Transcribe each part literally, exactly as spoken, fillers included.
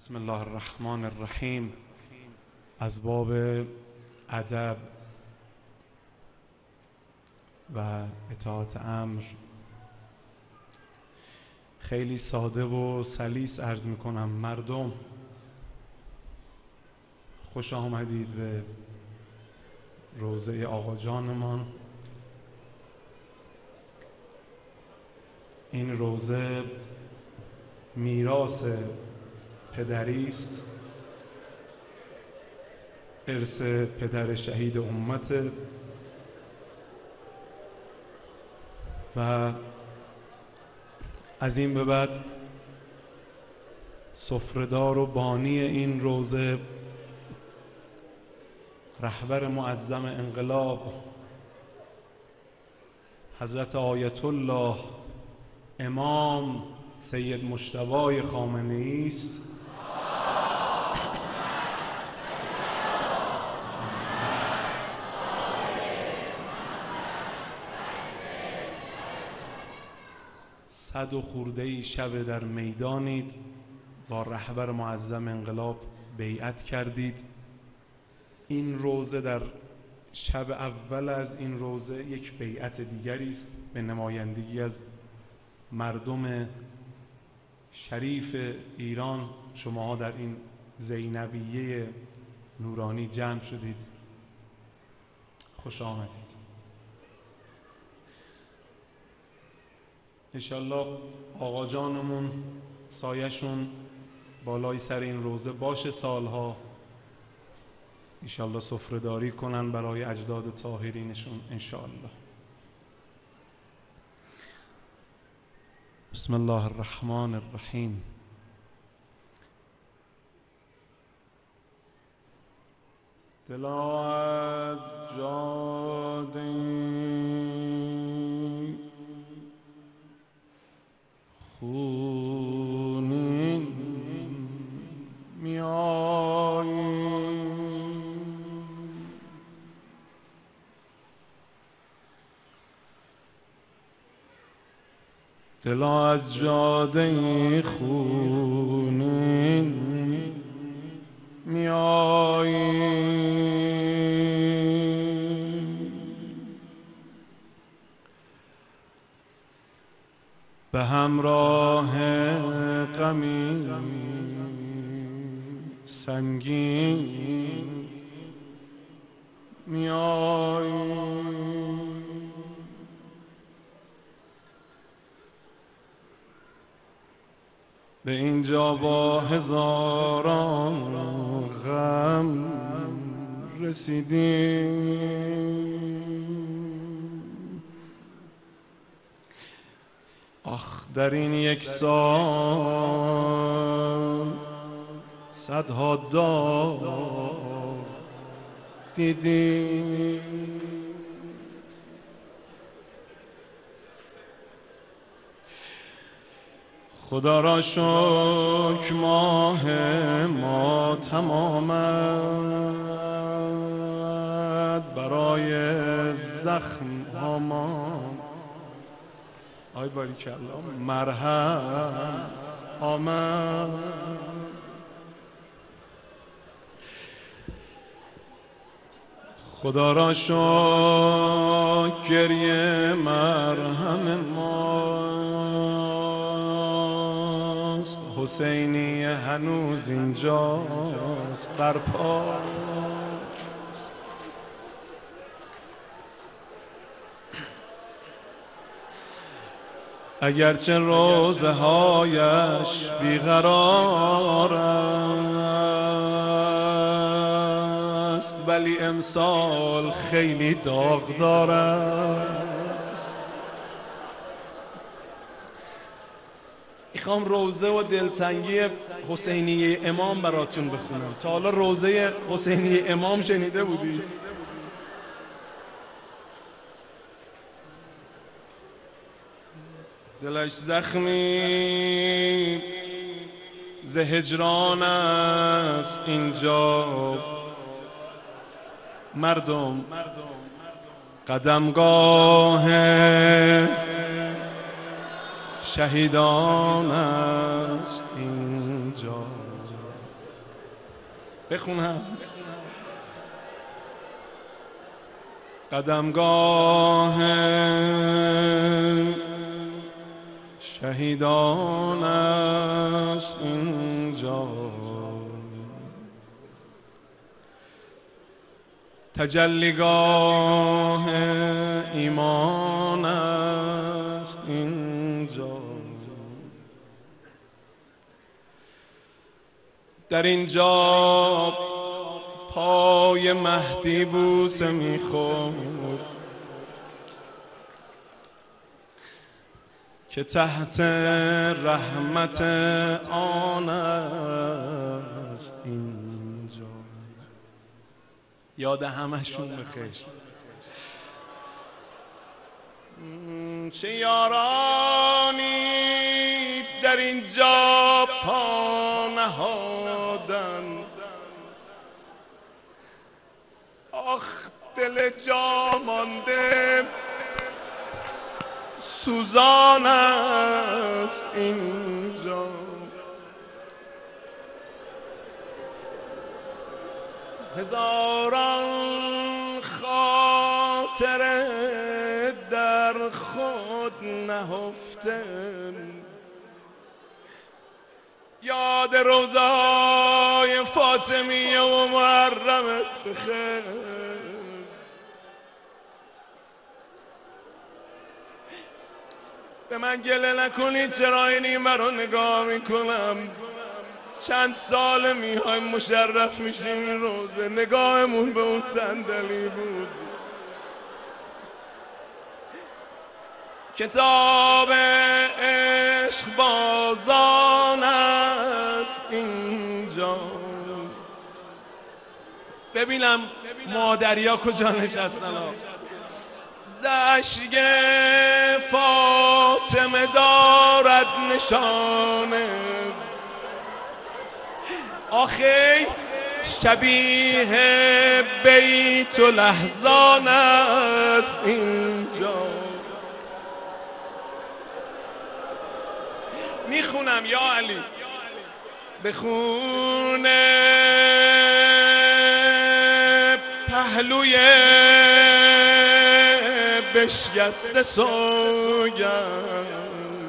بسم الله الرحمن الرحیم. از باب ادب و اطاعت امر خیلی ساده و سلیس عرض میکنم. مردم خوش آمدید به روضه آقا جانمان. این روضه میراث پدری است، ارث پدر شهید امت و از این به بعد سفره‌دار و بانی این روضه رهبر معظم انقلاب حضرت آیت الله امام سید مجتبی خامنه‌ای است. صد و خورده‌ای شب در میدانید، با رهبر معظم انقلاب بیعت کردید. این روضه در شب اول از این روضه یک بیعت دیگری است به نمایندگی از مردم شریف ایران. شماها در این زینبیه نورانی جمع شدید، خوش آمدید. انشالله آقا جانمون سایه‌شون بالای سر این روضه باشه سالها. انشالله سفره‌داری کنن برای اجداد طاهرینشون انشالله. بسم الله الرحمن الرحیم. دلا از جاده خونین می‌آییم، دلا از جاده خونین می‌آییم، به همراه غمی سنگین می‌آییم، به اینجا با هزاران غم رسیدیم. آخ در این یک سال صدها دار دیدیم، خدا را شکر ماه ما تمامد، برای زخم آمان آی باریکالله مرهم آمد. خدا را شکر گریه مرهم ماست، حسینی هنوز اینجاست برپاست. اگرچه روضه هایش بیقرار است، ولی امسال خیلی داغدار است. میخوام روضه و دلتنگی حسینی امام براتون بخونم. تا حالا روضه حسینی امام شنیده بودید؟ دلش زخمی ز هجران است اینجا، مردم قدمگاه شهیدان است اینجا. بخونم. قدمگاه شهیدان است اینجا، تجلیگاه ایمان است اینجا. در اینجا پای مهدی بوسه میخورد که تحت رحمت آن است اینجا. یاد همشون بخیر. چه یارانی در اینجا پا نهادند، آخ دل جا مانده سوزان است اینجا. هزاران خاطره در خود نهفته، یاد روضای فاطمیه و محرمت بخیر. به من گله نکنید چرا این مرا نگاه میکنم. چند سال میایم مشرف میشیم این روزه، نگاهمون به اون صندلی بود. کتاب عشق بازان است اینجا. ببینم مادریا کجا نشستن. زشگ فاطمه دارد نشانه، آخی شبیه بیت الاحزان است اینجا. میخونم یا علی بخونه پهلوی بشکسته سوگند،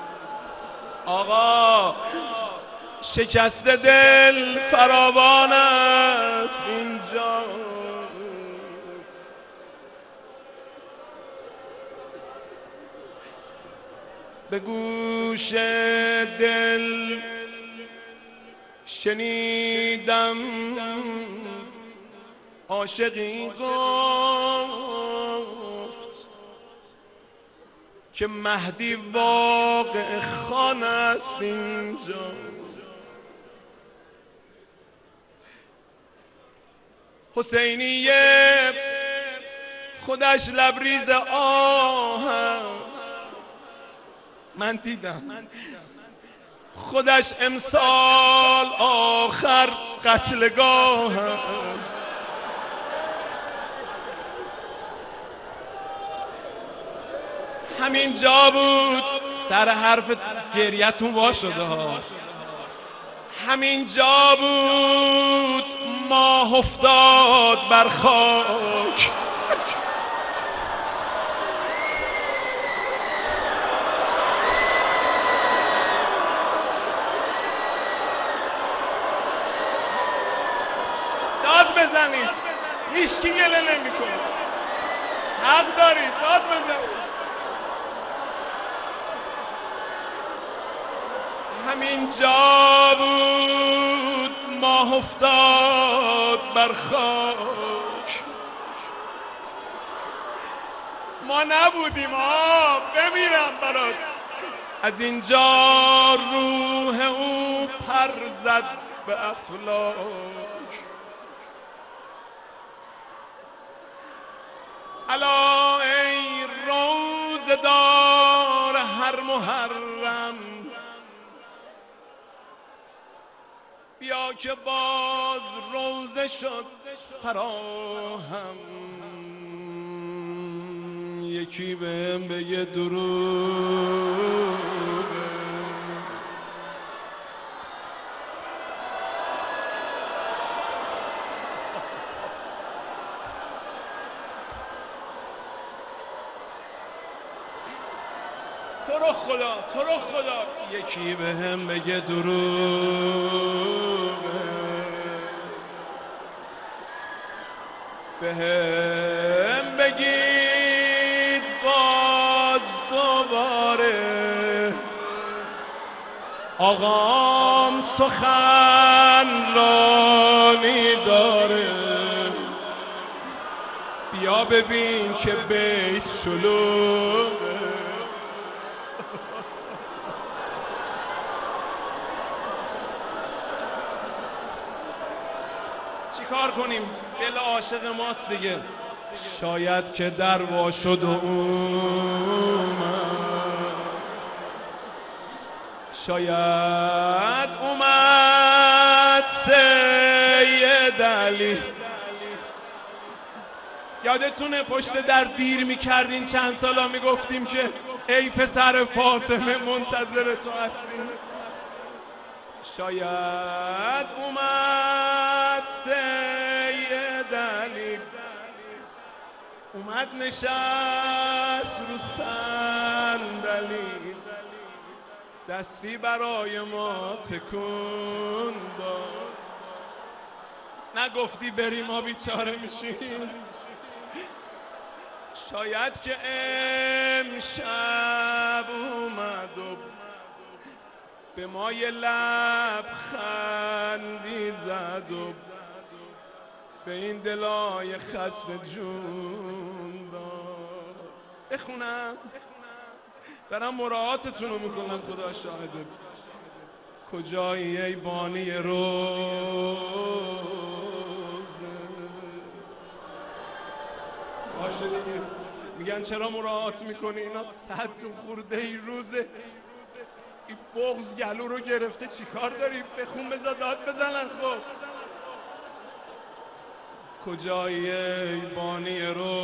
آقا شکسته دل فراوان است اینجا. به گوش دل شنیدم عاشقی گفت که مهدی واقع خان است اینجا. حسینیه خودش لبریز آه است، من دیدم خودش امسال آخر قتلگاه است. همین جا بود سر حرف گریتون وا شده ها. همین جا بود ماه افتاد بر خاک. داد بزنید، هیچکی گله نمیکنه. حق دارید داد بزنید. همین جا بود ماه افتاد بر خاک. ما نبودیم ها، بمیرم برات. از اینجا روح او پر زد به افلاک. الا ای روزدار هر محرم، بیا که باز روزه شد فراهم. یکی بهم بگه درود. تو رو خدا تو رو خدا یکی به هم بگه دروغه، به هم بگید باز دوباره آقام سخنرانی داره، بیا ببین که بیت شلوغه. چی کار کنیم؟ دل عاشق ماست دیگه. شاید که در وا شد و اومد، شاید اومد سید علی. یادتونه پشت در دیر میکردین چند سالا میگفتیم که ای پسر فاطمه منتظر تو هستیم. شاید اومد سید علی، اومد نشست رو صندلی، دستی برای ما تکون داد. نگفتی بریم ما بیچاره میشیم. شاید که امشب اومد و به ما یه لبخندی زد و به این دلای خسته جون داد. بخونم دارم مراعاتتون رو میکنم، خدا شاهده. کجایی ای بانی روز؟ باشه دیگه، میگن چرا مراعات میکنی؟ اینا صد خورده ای روزه، این بغض گلو رو گرفته، چی کار داری؟ بخون بذار داد بزنن. خب کجایی ای بانی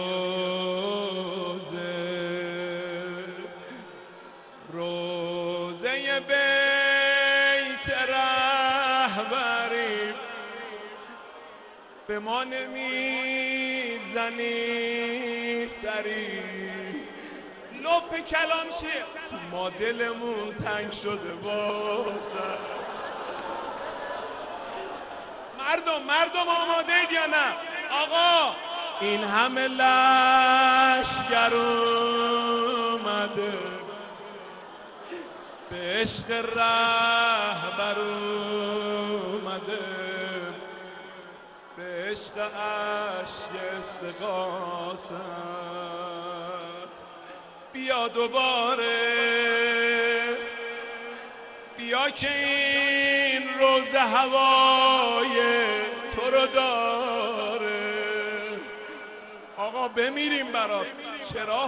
روزه، روزه بیت رهبری، به ما نمیزنی سری. لپ کلام چیه؟ ما دلمون تنگ شده واسه. مردم مردم آماده اید یا نه؟ آقا این همه لشگر اومده، به عشق رهبر اومده، به عشق اشک استغاثت. بیا دوباره، بیا که این روز هوای تو رو داره. آقا بمیریم برات. چرا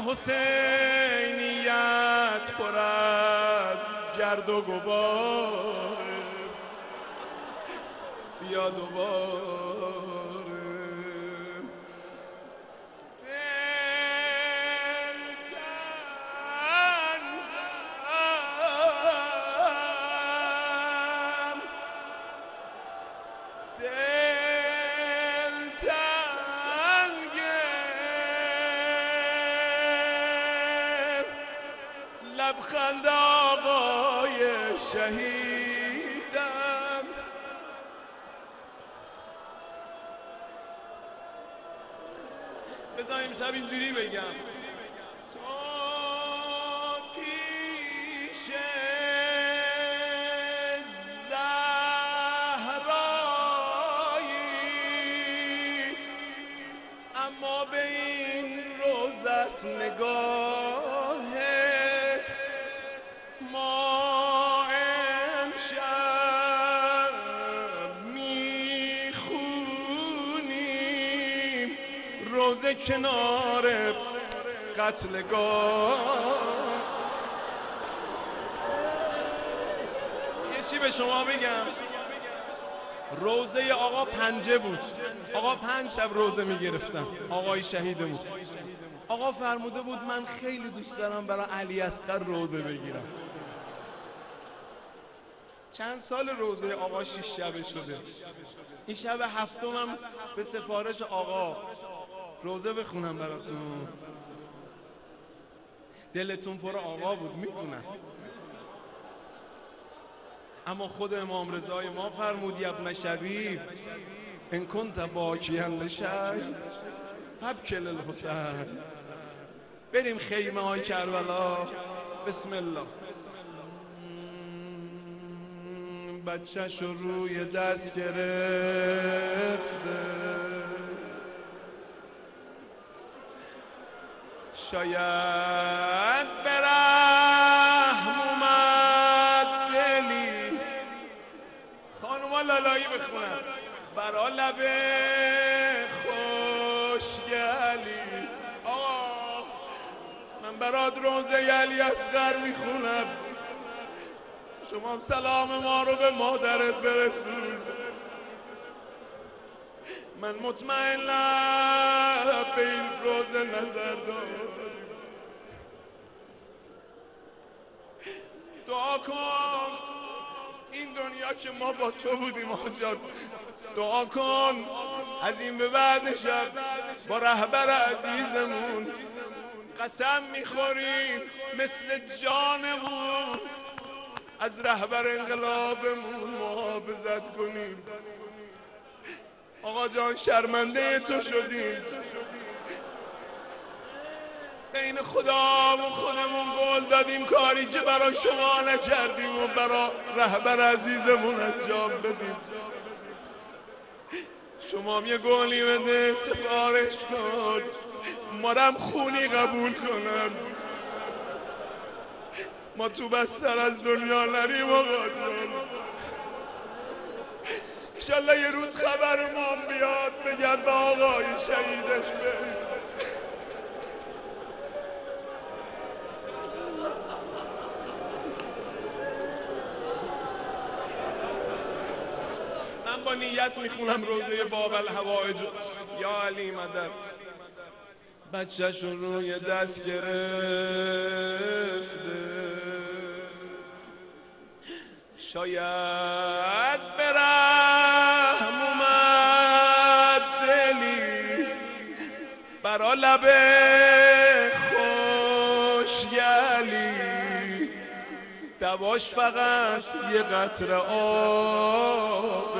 حسینیت پر از گرد و غباره؟ بیا دوباره. لبخند آقای شهیدم، بذار امشب اینجوری بگم. تو پیش زهرایی، اما به این روز است نگاهت. ما امشب میخونیم روزه کنار قتلگاه. یه چی به شما بگم، روزه آقا پنجه بود. آقا پنج شب روزه میگرفتم، آقای شهیدمون. آقا فرموده بود من خیلی دوست دارم برای علی اصغر روزه بگیرم. چند سال روزه آقا شیش شبه شده. این شب هفتمم به سفارش آقا روزه بخونم براتون. دلتون پر آقا بود میدونم، اما خود امام رضای ما فرمود یا ابن شبیب ان کنت باکیا لشی فابکی للحسین. بریم خیمه های کربلا. بسم الله. بچه‌ش رو روی دست گرفته، شاید برحم اومد دلی. خانوما لالایی بخونن برا لب خوشگلی. آقا من برات روزه علی اصغر میخونم، شما هم سلام ما رو به مادرت برسون. من مطمئنم به این روزه نظر دارم. دعا کن این دنیا که ما با تو بودیم آجان، دعا کن از این به بعد شب با رهبر عزیزمون قسم میخوریم مثل جانمون از رهبر انقلابمون محافظت کنیم. آقا جان شرمنده تو شدیم، بین خدا و خودمون قول دادیم کاری که برای شما نکردیم و برای رهبر عزیزمون انجام بدیم. شما هم یه قولی بده سفارش کن مارم خونی قبول کنن، ما تو بستر از دنیا نریم آقا جان. انشالله یه روز خبرمون بیاد بگن به آقای شهیدش بریم. من با نیت میخونم روزه باب الحوائج. یا علی مدد. بچه‌ش رو روی دست گرفته، شاید برحم اومد دلی برا لب خوشگلی. دواش فقط یه قطره آبه.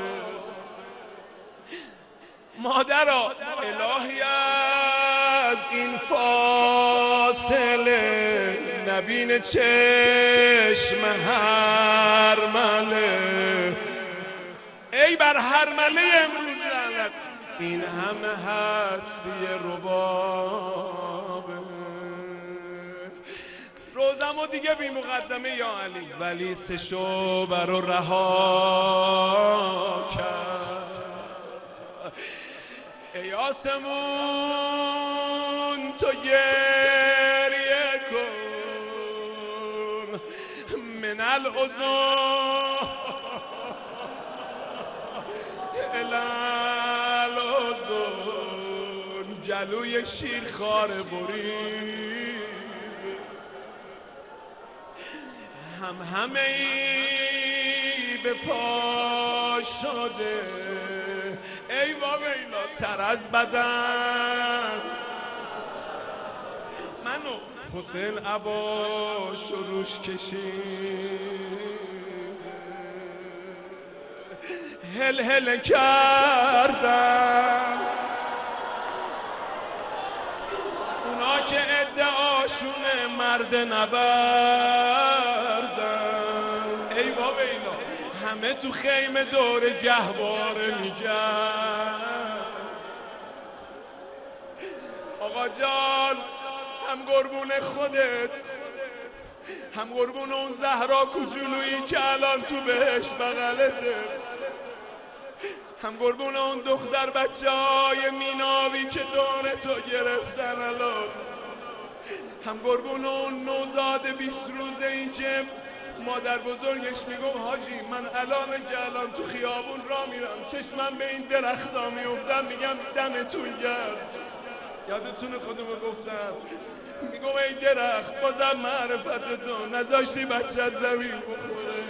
مادرها الهی از این فاصله نبین چشم هرمله. ای بر هرمله امروز لعنت، این همه هستی ربابه. روزمو دیگه بی مقدمه یا علی، ولی سه شعبه رو رها کرد. ای آسمون تو گریه کن من العذر الالعذر. جلوی شیرخوار برید هم همه ای به پا شده. ای وابیلا سر از بدن منو حسین عبا شروش کشید، هل هل کردن اونا که ادعاشونه مرد نبردن. ای وابیلا همه تو خیمه دور گهواره میگن. آقا جان هم قربون خودت هم قربون اون زهرا کوچولویی که الان تو بهش بغلته، هم قربون اون دختر بچه های میناوی که دور تو گرفتن الان، هم قربون اون نوزاد بیست روزه این که مادر بزرگش میگم حاجی من الان که الان تو خیابون را میرم چشمم به این درختا میافتم میگم دمتون گرد. یادتونه خودمو گفتم میگم ای درخت بازم معرفت تو نذاشتی بچت زمین بخوره.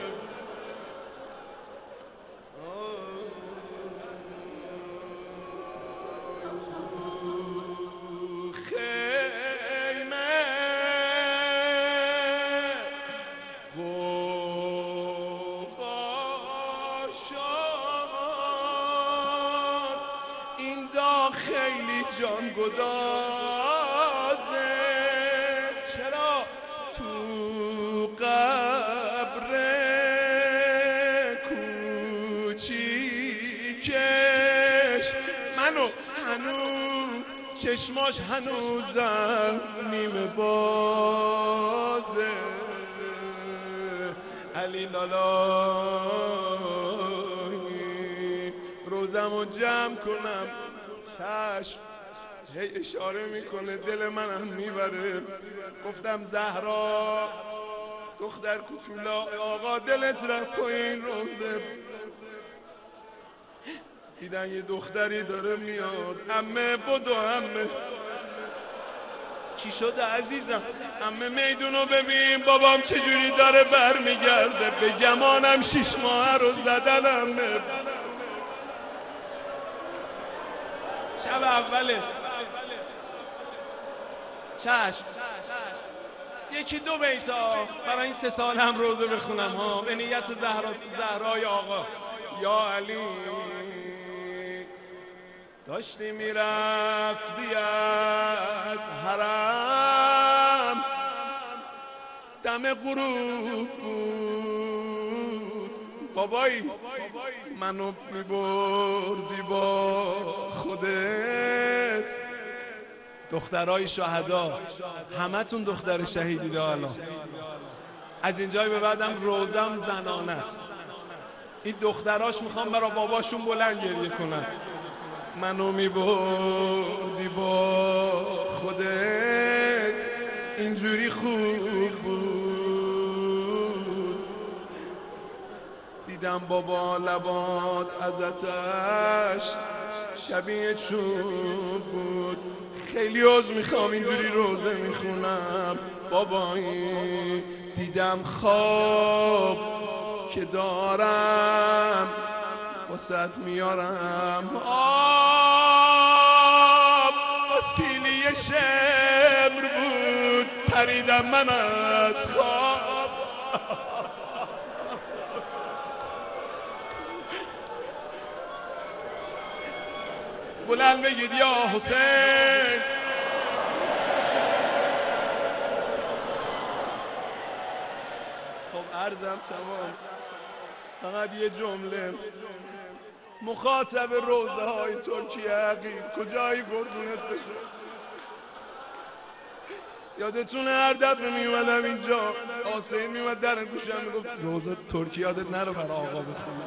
خیمه این داغ خیلی جان گدازه، چرا تو قبر کوچیکش منو هنوز چشماش هنوزم نیمه بازه. علی لالایی روزمو جمع کنم، چشم هی اشاره میکنه دل منم میبره. گفتم زهرا دختر کوچولا آقا دلت رفت پایین روزه. دیدن یه دختری داره میاد، عمه بدو عمه. چی شده عزیزم؟ عمه میدونو ببین بابام چجوری داره برمیگرده، به گمانم شیش ماه رو زدن عمه. شب اوله چشم یکی دو بیتا برای این سه سال هم روزه بخونم ها، به نیت زهرا زهرای آقا. یا علی داشتی میرفتی از حرم، دم غروب بود بابایی منو میبردی با خودت. دخترای شهدا همه تون دختر شهیدی دا الان. از اینجای به بعدم روزم زنانه است. این دختراش میخوام برای باباشون بلند گریه کنن. منو میبردی با خودت اینجوری خوب بود، دیدم بابا لبات از آتش شبیه چوب بود. خیلی عذر میخوام اینجوری روزه میخونم بابایی، دیدم خواب که دارم واسط میارم آب. وسیلی شمر بود پریدم من از خواب. بلند بگید یا حسین. خب عرضم تمام، فقط یه جمله. مخاطب روزه های ترکیه عقیل کجایی گردونت بشه؟ یادتونه هر دفعه میومدم اینجا حسین میومد در گوشم میگفت روزه ترکیه یادت نره برای آقا بخونه.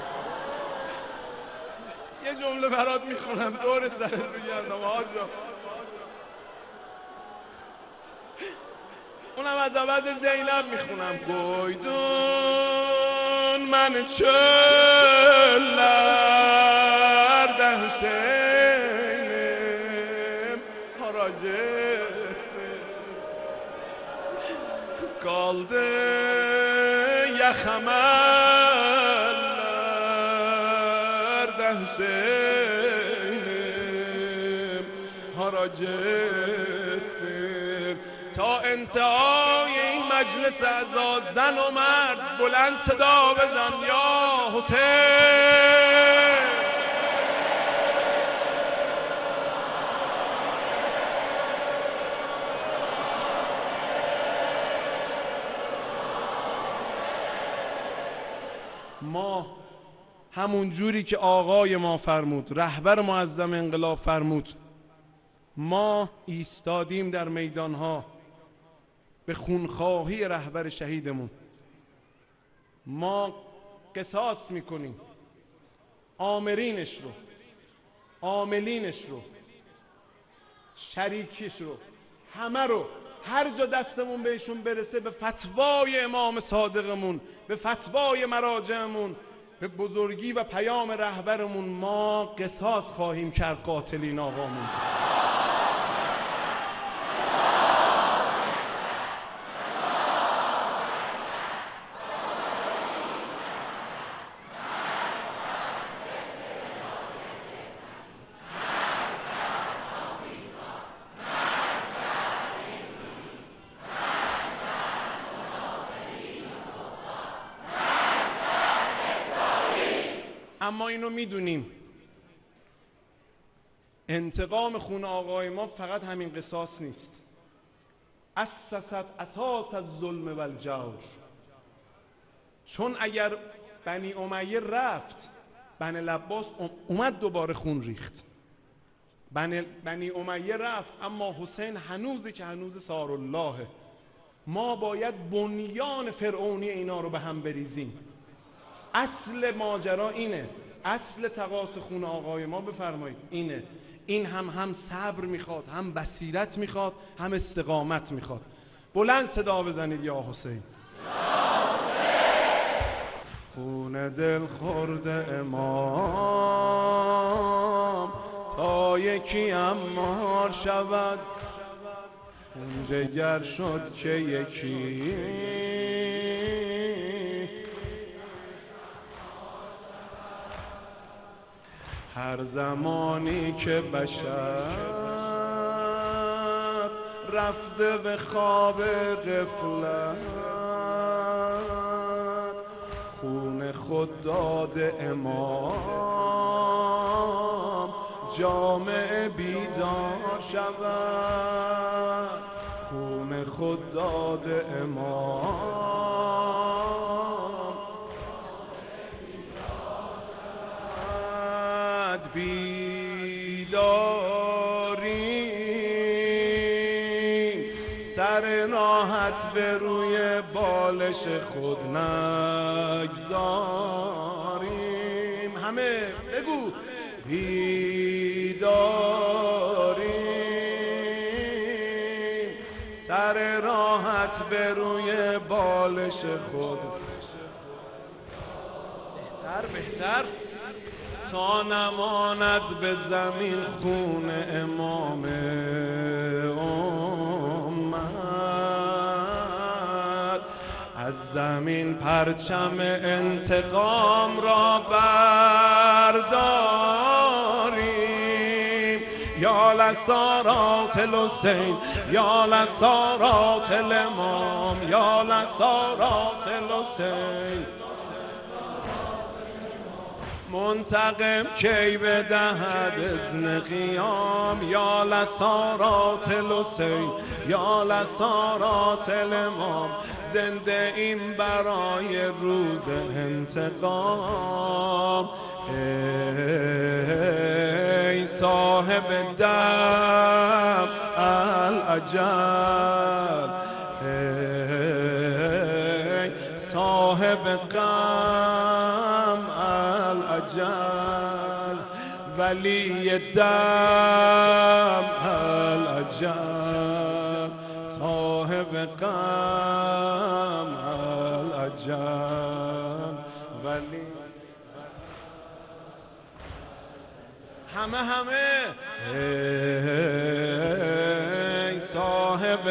یه جمله برات میخونم دور سرت بگردم آجا. اونم از عوض زینب میخونم. گویدون من چلر ده حسینم حراجه kaldı yakamerlerde Hüseyin'im harac ettin. تا انتهای این مجلس اعضا زن و مرد بلند صدا بزن یا حسین. ما همون جوری که آقای ما فرمود، رهبر معظم انقلاب فرمود، ما ایستادیم در میدانها به خونخواهی رهبر شهیدمون. ما قصاص میکنیم آمرینش رو، عاملینش رو، شریکش رو، همه رو، هر جا دستمون بهشون برسه به فتوای امام صادقمون، به فتوای مراجعمون، به بزرگی و پیام رهبرمون ما قصاص خواهیم کرد قاتلین آقامون. اما اینو میدونیم انتقام خون آقای ما فقط همین قصاص نیست. اسست اساس الظلم و الجور. چون اگر بنی امیه رفت، بنی العباس اومد دوباره خون ریخت. بنی, بنی امیه رفت اما حسین هنوزی که هنوز ساراللهه. ما باید بنیان فرعونی اینا رو به هم بریزیم. اصل ماجرا اینه، اصل تقاص خون آقای ما بفرمایید اینه. این هم هم صبر میخواد، هم بصیرت میخواد، هم استقامت میخواد. بلند صدا بزنید یا حسین. خون دل خورد امام تا یکی امار شود، خون جگر شد که یکی هر زمانی که بشر رفته به خواب غفلت، خون خود داده امام جامعه بیدار شود. خون خود داده امام بیداری، سر راحت به روی بالش خود نگذاریم. همه بگو بیداری، سر راحت به روی بالش خود. بهتر بهتر تا نماند به زمین خون امام امت، از زمین پرچم انتقام را برداریم. یا لسارات الحسین، یا لسارات الامام، یا لسارات الحسین. منتقم کی بدهد اذن قیام، یا لسارات الحسین، یا لسارات الامام. زنده این برای روز انتقام. ای صاحب دم الاجل، ای صاحب غم الاجل، ولی دم الاجل، صاحب غم الاجل، ولی همه همه ای صاحب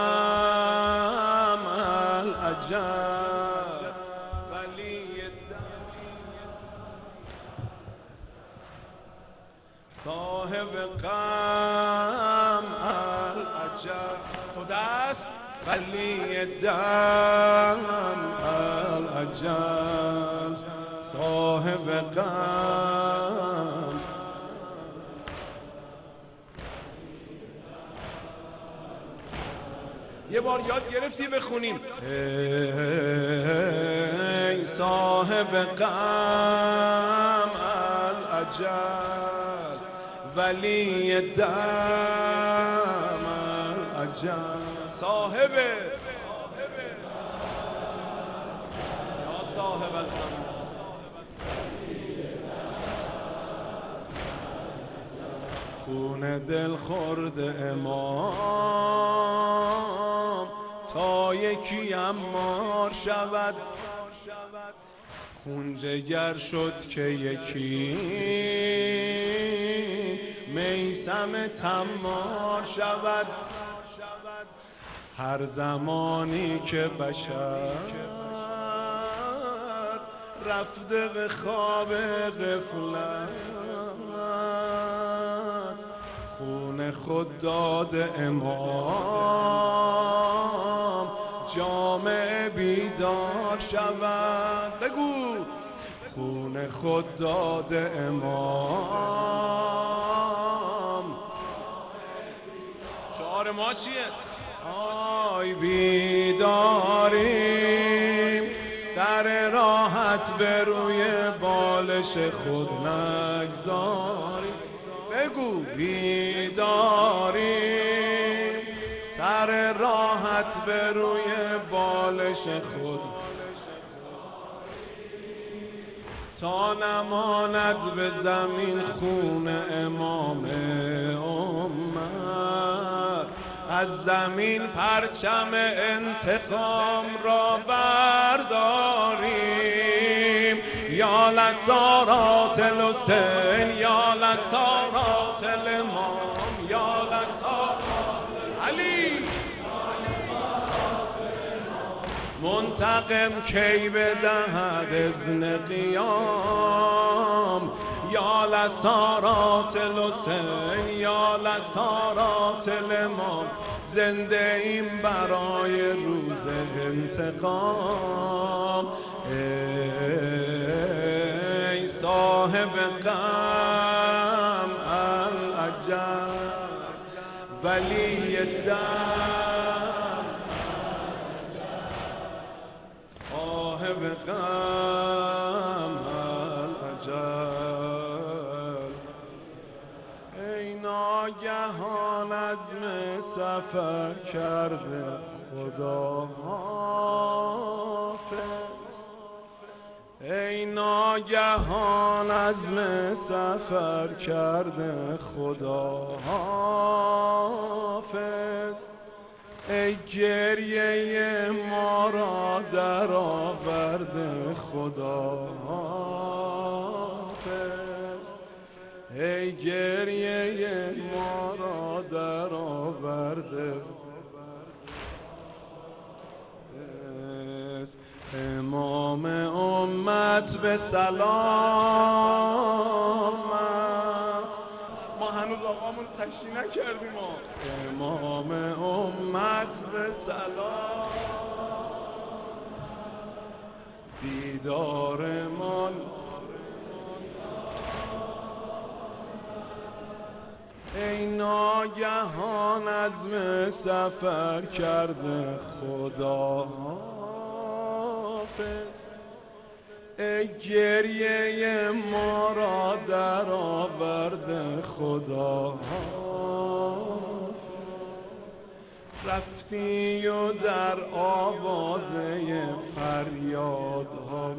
غم الاجل، ولی صاحب غم الاجل خداست، ولی دم الاجل، صاحب غم. یه بار یاد گرفتی بخونیم ای صاحب غم الاجل، ولی دم الاجل، صاحب یا صاحب الغم. خون دل خورد امام تا یکی امار شود، خون جگر شد که یکی میثم تمار شود. هر زمانی که بشر رفته به خواب غفلت، خون خود داده امام جامعه بیدار شود. بگو خون خود داده امام عنوان ما چیه؟ آی بیداریم سر راحت به روی بالش خود نگذاریم. بگو بیداریم سر راحت به روی بالش خود تا نماند به زمین خون امام امت. از زمین پرچم انتقام را برداریم. یا لسارات الحسین یا لسارات الامام یا لسارات علی. منتقم کی بدهد اذن قیام. یا لسارات الحسین یا لسارات الامام. زنده ایم برای روز انتقام. ای صاحب غم العجب ولی الدم. صاحب غم العجب. ای ناگهان عزم سفر کرده خدا حافظ. ای ناگهان عزم سفر کرده خدا حافظ. ای گریه ما را در آورده خدا حافظ. ای گریه ما را در آورده. امام امت به سلامت. ما هنوز آقامون تشریح نکردیم. ما امام امت به سلام. دیدارمان ای ناگهان عزم سفر کرده خدا حافظ. ای گریه ما را در آورده خدا حافظ. رفتی و در آوازه فریادها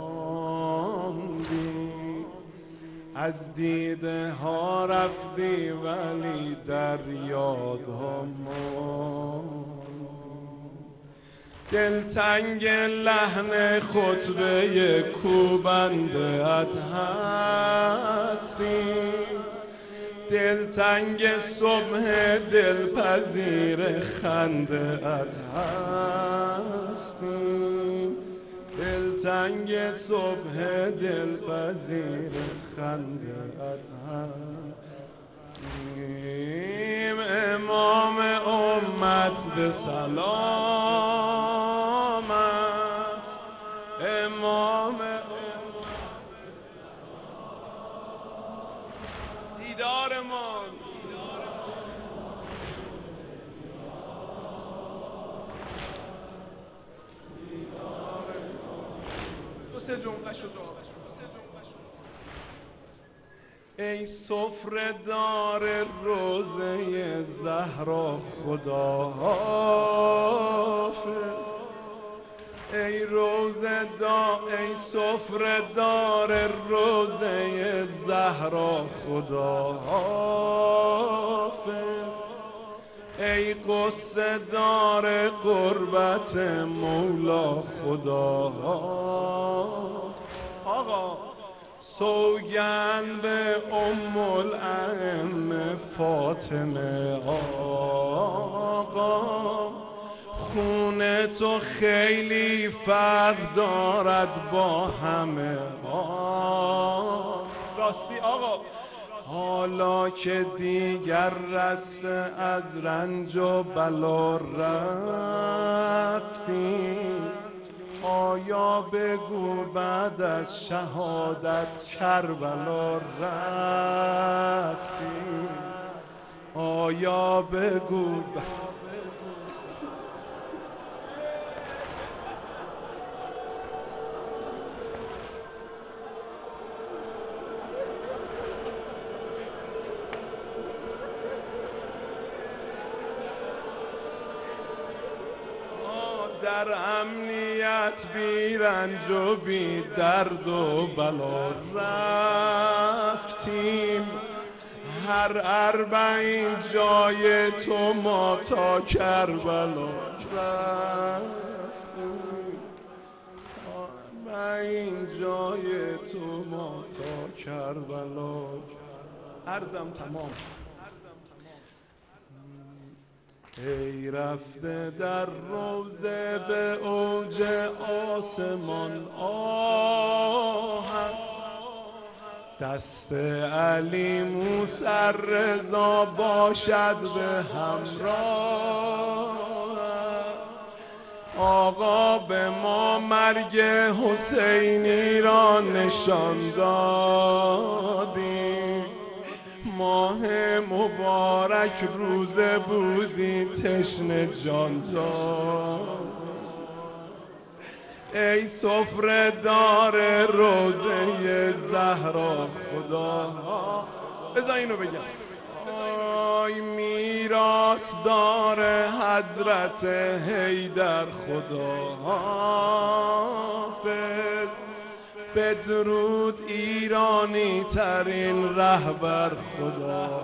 ماندی. از دیده ها رفتی ولی در یادها ماندی. دلتنگ لحن خطبه کوبنده ات هستی. دلتنگ صبح دلپذیر خنده ات هستی. دلتنگ صبح دلپذیر خنده ات هستیم. امام امت به سلامت. امام دیدارمان دو سه جمله شد. ای سفره دار روزه زهرا خدا حافظ. ای روزه دا ای سفره دار روزه زهرا خدا حافظ. ای قصه دار قربت مولا خدا حافظ. آقا سوگند به ام الائمه فاطمه آقا. خون تو خیلی فرق دارد با همه آقا. راستی آقا حالا که دیگر رسته از رنج و بلا رفتی. آیا بگو بعد از شهادت کربلا رفتی. آیا بگو در امنیت بی رنج و بی درد و بلا رفتیم، هر اربعین جای تو ما تا کربلا رفتیم، اربعین جای تو ما تا کربلا. عرضم تمام. ای رفته در روضه به اوج آسمان آهت، دست علی موسی رضا باشد به همراه. آقا به ما مرگ حسینی را نشان دادی، ماه مبارک روزه بودی تشنه جان داد. ای سفره دار روزه زهرا خدا، بذار اینو بگم، آی میراث دار حضرت حیدر خدا حافظ. بدرود ایرانی ترین رهبر خدا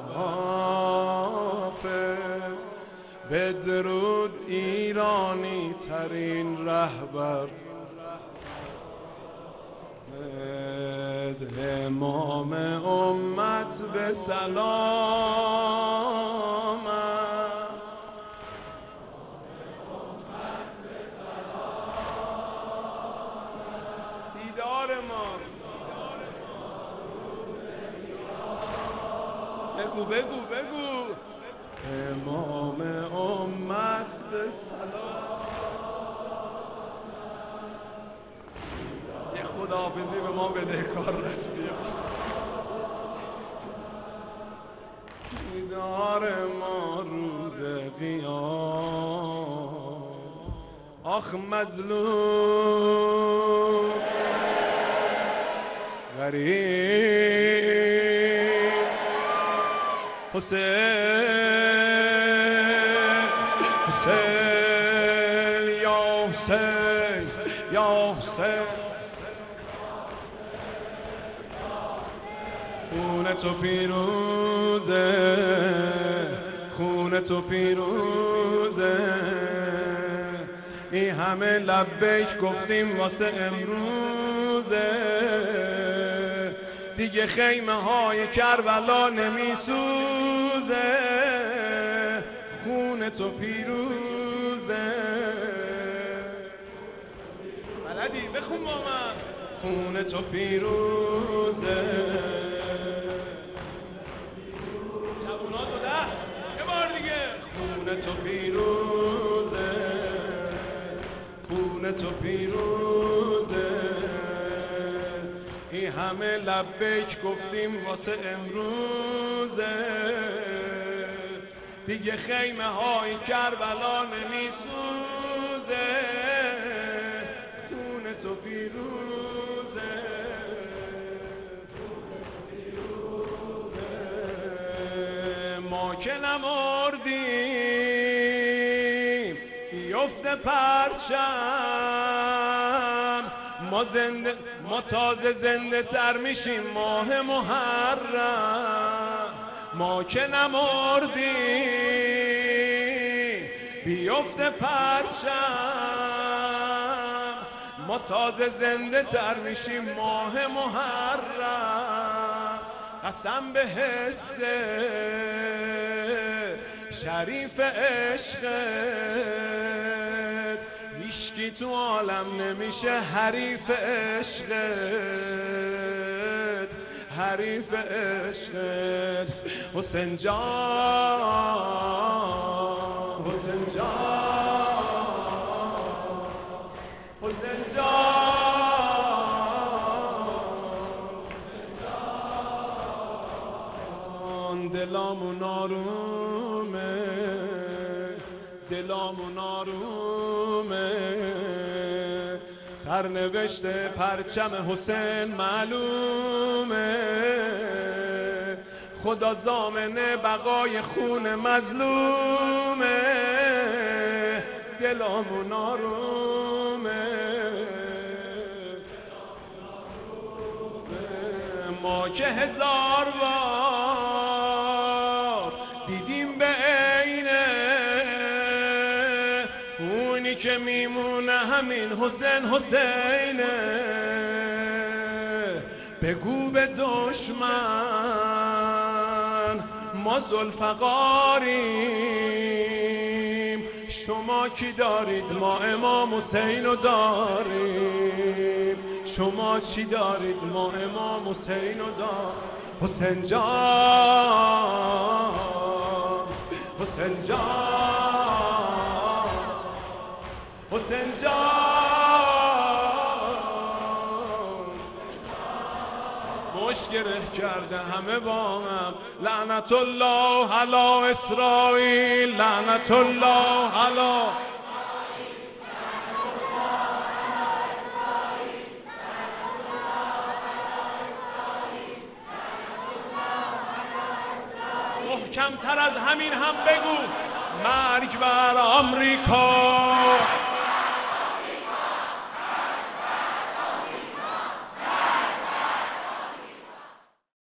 حافظ. بدرود ایرانی ترین رهبر. از امام امت به سلامت، دیدار ما. بگو بگو بگو امام امت به سلام. یه خداحافظی به ما بده، کار رفتیم. دیدار ما روز قیام. آخ مظلوم غریب حسین، حسین یا حسین یا حسین. خون تو پیروزه، خون تو پیروزه. این همه لبیک گفتیم واسه امروزه، دیگه خیمه های کربلا نمی سوزه. خون تو پیروزه. بلدی بخون با من. خون تو پیروزه. جوونا دو دست یه بار دیگه. خون تو پیروزه، خون تو پیروزه. این همه لبیک گفتیم واسه امروزه، دیگه خیمه های کربلا نمی سوزه. خون تو پیروزه. ما که نمردیم بیفته پرچم، ما زنده، ما تازه زنده تر میشیم ماه محرم. ما که نمردیم بیفته پرچم، ما تازه زنده تر میشیم ماه محرم. قسم به حس شریف عشقت، هیچکی تو عالم نمیشه حریف عشقت، حریف عشقت. حسین جان، حسین جان، حسین جان، دلامون آرومه دلامون آرومه سرنوشت پرچم حسین معلومه خدا ضامن بقای خون مظلومه دلامون آرومه ما که هزار بار دیدیم به عینه اونی که میمونه همین حسین حسینه بگو به دشمن ما ذوالفقاریم شما کی دارید ما امام حسین رو داریم شما چی دارید ما امام حسین رو داریم حسین جان حسین جان حسین جان مشت گره کرده همه با هم لعنت الله علی اسرائیل لعنت الله علی محکم‌تر از همین هم بگو مرگ بر آمریکا